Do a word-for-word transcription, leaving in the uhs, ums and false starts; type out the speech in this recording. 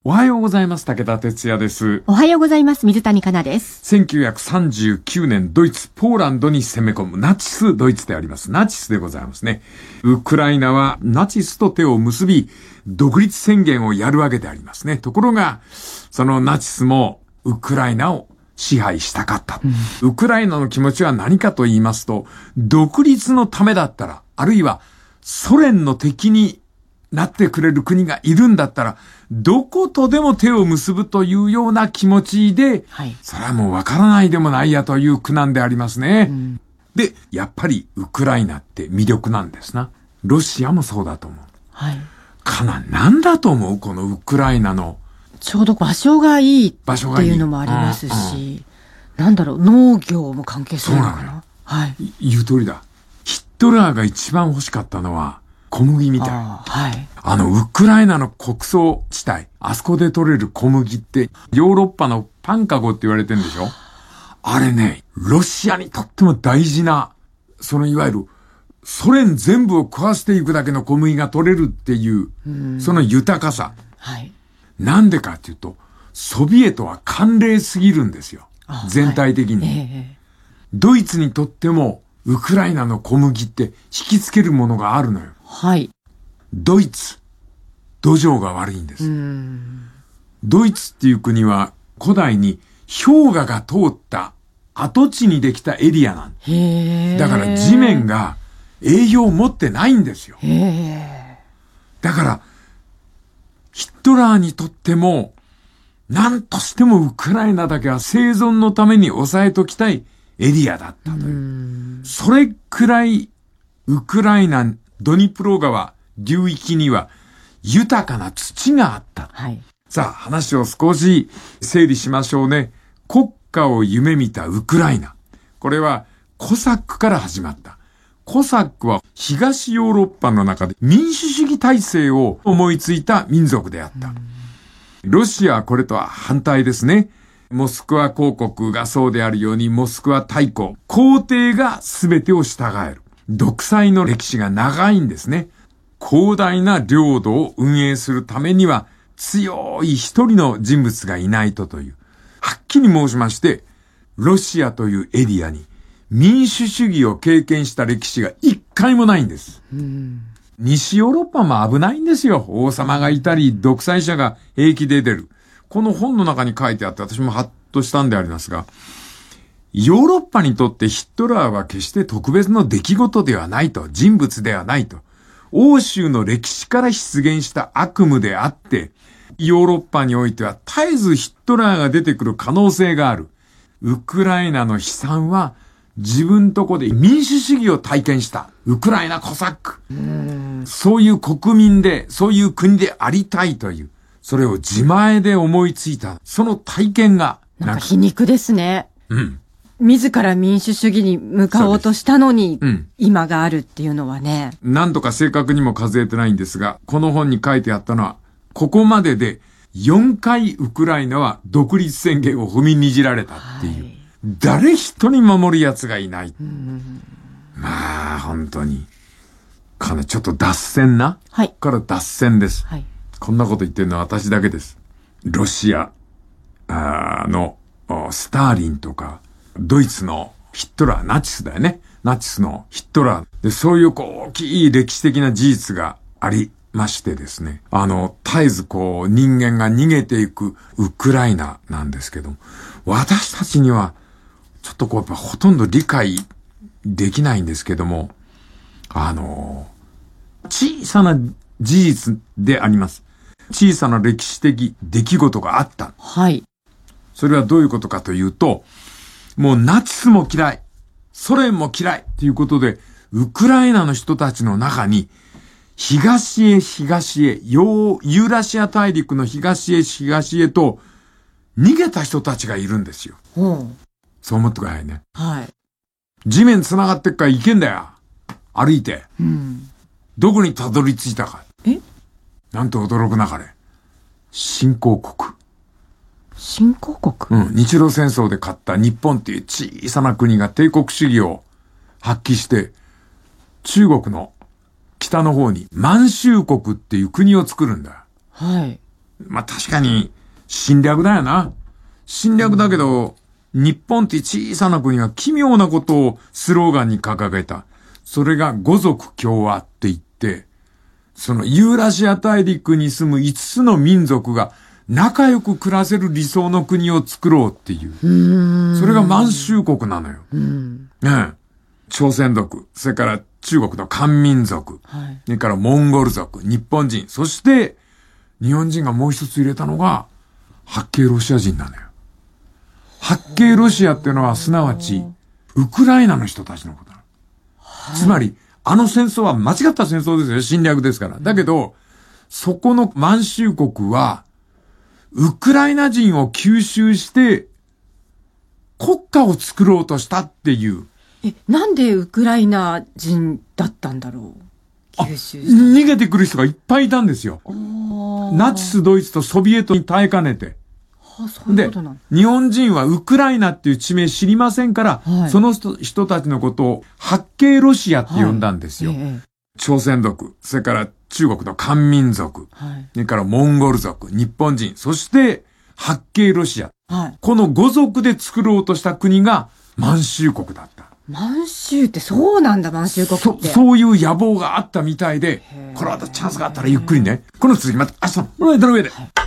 おはようございます。武田哲也です。 おはようございます。水谷香奈です。 せんきゅうひゃくさんじゅうきゅうねん、ドイツ、ポーランドに攻め込むナチスドイツであります。ナチスでございますね。ウクライナはナチスと手を結び、独立宣言をやるわけでありますね。ところが、そのナチスもウクライナを支配したかった。うん、ウクライナの気持ちは何かと言いますと、独立のためだったら、あるいはソ連の敵になってくれる国がいるんだったら、どことでも手を結ぶというような気持ちで、はい、それはもうわからないでもないやという苦難でありますね。うん、で、やっぱりウクライナって魅力なんですな。ロシアもそうだと思う。はい。かな、なんだと思うこのウクライナの。 ちょうど場所がいいっていうのもありますし、うんうん、なんだろう、農業も関係するのかな。そうなのよ。はい。 言う通りだ。ヒットラーが一番欲しかったのは、小麦みたい。あ、はい。あの、ウクライナの穀倉地帯、あそこで取れる小麦って、ヨーロッパのパンカゴって言われてるんでしょ？あれね、ロシアにとっても大事な、そのいわゆる、ソ連全部を食わしていくだけの小麦が取れるっていう、うその豊かさ。はい。なんでかっていうと、ソビエトは寒冷すぎるんですよ。全体的に。はい、えー、ドイツにとっても、ウクライナの小麦って引きつけるものがあるのよ。はい。ドイツ、土壌が悪いんです。うーん、ドイツっていう国は古代に氷河が通った跡地にできたエリアなん。へー。だから地面が栄養を持ってないんですよ。へー。だからヒットラーにとっても何としてもウクライナだけは生存のために抑えときたいエリアだったという。うそれくらいウクライナドニプロ川流域には豊かな土があった。はい。さあ、話を少し整理しましょうね。国家を夢見たウクライナ。これはコサックから始まった。コサックは東ヨーロッパの中で民主主義体制を思いついた民族であった。ロシアはこれとは反対ですね。モスクワ公国がそうであるように、モスクワ大公、皇帝が全てを従える。独裁の歴史が長いんですね。広大な領土を運営するためには強い一人の人物がいないとという。はっきり申しまして、ロシアというエリアに民主主義を経験した歴史が一回もないんです。うん、西ヨーロッパも危ないんですよ。王様がいたり、独裁者が平気で出る。この本の中に書いてあって私もハッとしたんでありますが、ヨーロッパにとってヒットラーは決して特別の出来事ではないと、人物ではないと、欧州の歴史から出現した悪夢であって、ヨーロッパにおいては絶えずヒットラーが出てくる可能性がある。ウクライナの悲惨は自分とこで民主主義を体験したウクライナコサック。うーん、そういう国民で、そういう国でありたいという、それを自前で思いついた、その体験がなんか皮肉ですね。うん。自ら民主主義に向かおうとしたのに、うん、今があるっていうのはね。 何度か正確にも数えてないんですが、この本に書いてあったのは、ここまででよんかいウクライナは独立宣言を踏みにじられたっていう。はい、誰一人守る奴がいない。うん、まあ、本当に。かな、ちょっと脱線な。はい。ここから脱線です。はい。こんなこと言ってるのは私だけです。ロシアのスターリンとか、ドイツのヒットラー、ナチスだよね。ナチスのヒットラー。で、そういうこう大きい歴史的な事実がありましてですね。あの、絶えずこう人間が逃げていくウクライナなんですけども、私たちにはちょっとこうやっぱほとんど理解できないんですけども、あの、小さな事実であります。小さな歴史的出来事があった。はい。それはどういうことかというと、もうナチスも嫌い、ソ連も嫌いということで、ウクライナの人たちの中に、東へ東へ、ユーラシア大陸の東へ東へと、逃げた人たちがいるんですよ。うん、そう思ってくださいね。はい。地面繋がってっから行けんだよ。歩いて。うん、どこにたどり着いたか。え？なんと驚くなかれ。新興国。 新興国？ うん。日露戦争で勝った日本っていう小さな国が帝国主義を発揮して、中国の北の方に満州国っていう国を作るんだ。はい。 まあ確かに侵略だよな。侵略だけど、うん、日本って小さな国が奇妙なことをスローガンに掲げた。それが五族共和って言って、そのユーラシア大陸に住む五つの民族が仲良く暮らせる理想の国を作ろうっていう。うーんそれが満州国なのよ。うんねえ、朝鮮族、それから中国の漢民族、はい、それからモンゴル族、日本人、そして日本人がもう一つ入れたのが八系ロシア人なのよ。八系ロシアっていうのはすなわちウクライナの人たちのことなの。はい、つまりあの戦争は間違った戦争ですよ。侵略ですから。だけど、そこの満州国はウクライナ人を吸収して国家を作ろうとしたっていう。 え、なんでウクライナ人だったんだろう。吸収した。 逃げてくる人がいっぱいいたんですよ。ナチスドイツとソビエトに耐えかねて。 はあ、そういうことなの。 で、日本人はウクライナっていう地名知りませんから、はい、その 人, 人たちのことを八系ロシアって呼んだんですよ。はいええ、朝鮮族、それから中国の漢民族、はい、それからモンゴル族、日本人、そして八系ロシア、はい。この五族で作ろうとした国が満州国だった。 満州ってそうなんだ、満州国って。 そ, そういう野望があったみたいで、これはチャンスがあったらゆっくりね。この続きまた明日の、この間の上で。はい。